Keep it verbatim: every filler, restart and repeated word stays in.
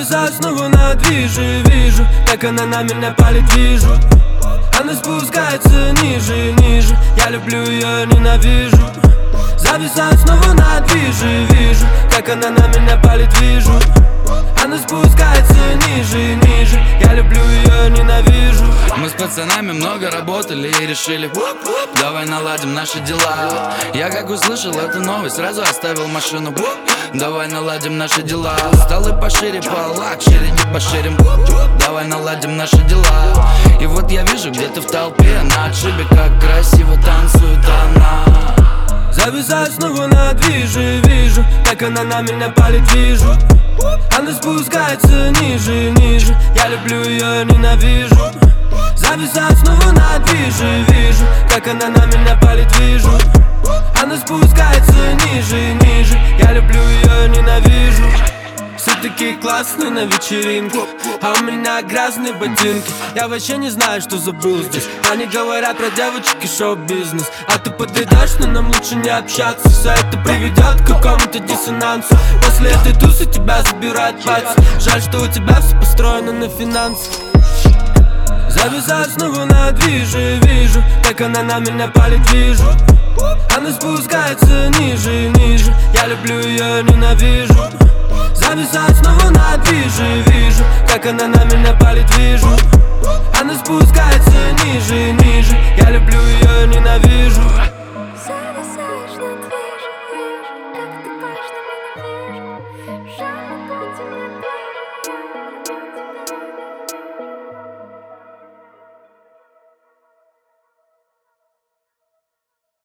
Зависаю снова на движе, вижу, как она на меня палит, вижу. Она спускается ниже, ниже, я люблю ее, ненавижу. Зависаю снова на движе, вижу, как она на меня палит, вижу. Она спускается ниже, ниже, я люблю ее, ненавижу. Мы с пацанами много работали и решили: давай наладим наши дела. Я как услышал эту новость, сразу оставил машину. Давай наладим наши дела. Столы пошире, по лакшери, не поширим. Давай наладим наши дела. И вот я вижу, где-то в толпе на отшибе, как красиво танцует она. Зависаю снова на движе, вижу, как она на меня палит, вижу. Она спускается ниже, ниже, я люблю ее, ненавижу. Зависаю снова на движе, вижу, как она на меня палит, вижу. Она спускается ниже, ниже, я люблю ее, ненавижу. Все такие классные на вечеринке, а у меня грязные ботинки. Я вообще не знаю, что забыл здесь. Они говорят про девочек и шоу-бизнес, а ты подойдешь, но нам лучше не общаться. Все это приведет к какому-то диссонансу. После этой тусы тебя забирают пальцы. Жаль, что у тебя все построено на финансах. Зависаю снова на движе, вижу, как она на меня палит, вижу. Она спускается ниже, ниже, я люблю ее, ненавижу. Зависаю снова на движе, вижу, как она на меня палит, вижу. Она спускается ниже, ниже.